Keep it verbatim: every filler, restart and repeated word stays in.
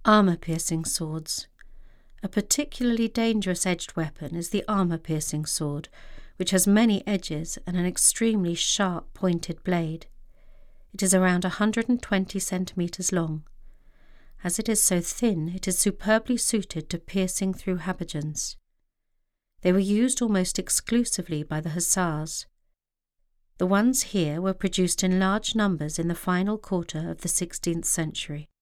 Armour-piercing swords. A particularly dangerous edged weapon is the armour-piercing sword, which has many edges and an extremely sharp pointed blade. It is around one hundred twenty centimetres long. As it is so thin, it is superbly suited to piercing through habergeons. They were used almost exclusively by the hussars. The ones here were produced in large numbers in the final quarter of the sixteenth century.